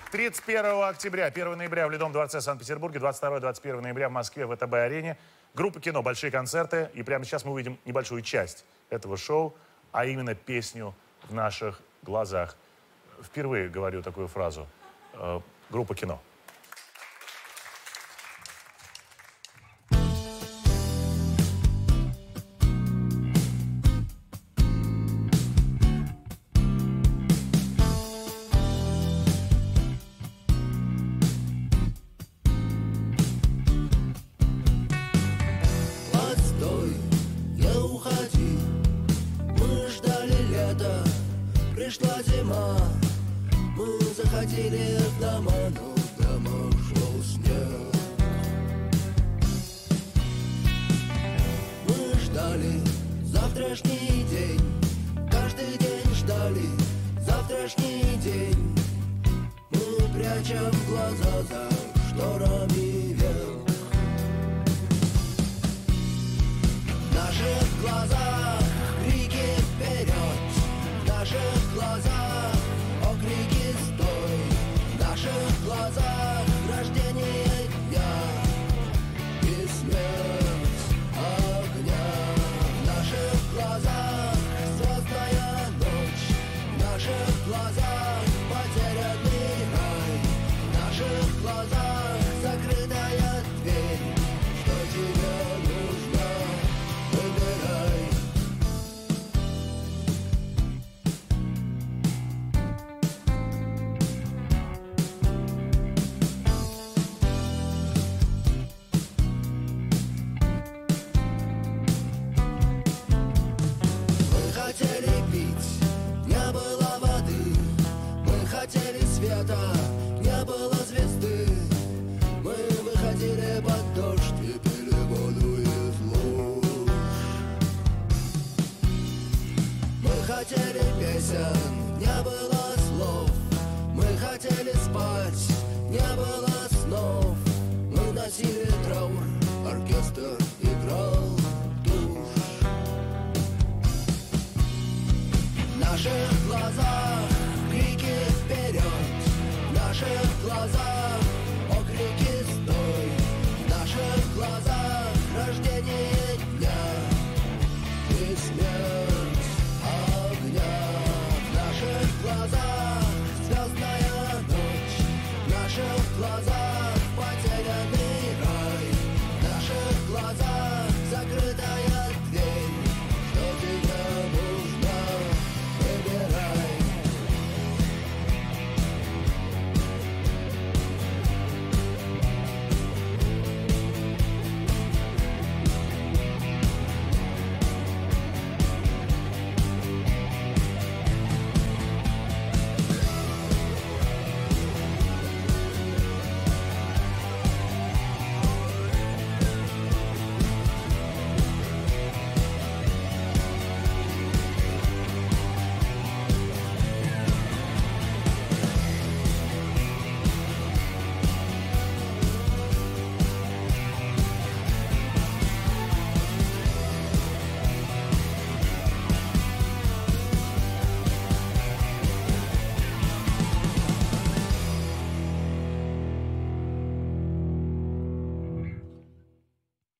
31 октября, 1 ноября в Ледовом дворце Санкт-Петербурге, 22-21 ноября в Москве в ВТБ-арене. Группа кино «Большие концерты». И прямо сейчас мы увидим небольшую часть этого шоу, а именно песню «В наших глазах». Впервые говорю такую фразу. Группа кино. Пришла зима, мы заходили в дома, но в домах шел снег. Мы ждали завтрашний день, каждый день ждали завтрашний день. Мы прячем глаза за шторами век. В наших глазах крики вперед, в наших глазах окрики «Стой!», в наших глазах рождение дня и смерть огня. В наших глазах звездная ночь, в наших глазах потерянный рай, в наших глазах закрытая дверь. Что тебе нужно, выбирай. Хотели пить, не было воды. Мы хотели света, не было звезды. Мы выходили под дождь и пили воду из луж. Мы хотели песен, не было слов. Мы хотели спать, не было